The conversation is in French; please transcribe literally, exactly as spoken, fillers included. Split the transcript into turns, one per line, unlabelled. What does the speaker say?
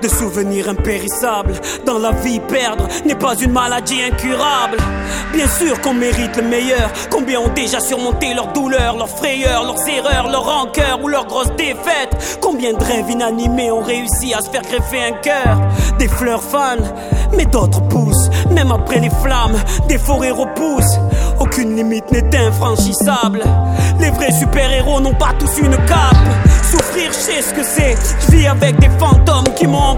de souvenirs impérissables. Dans la vie, perdre n'est pas une maladie incurable. Bien sûr qu'on mérite le meilleur. Combien ont déjà surmonté leurs douleurs, leurs frayeurs, leurs erreurs, leurs rancœurs ou leurs grosses défaites. Combien de rêves inanimés ont réussi à se faire greffer un cœur. Des fleurs fanent, mais d'autres poussent. Même après les flammes, des forêts repoussent. Aucune limite n'est infranchissable. Les vrais super-héros n'ont pas tous une cape. Souffrir, je sais ce que c'est. Je vis avec des fantômes qui m'ont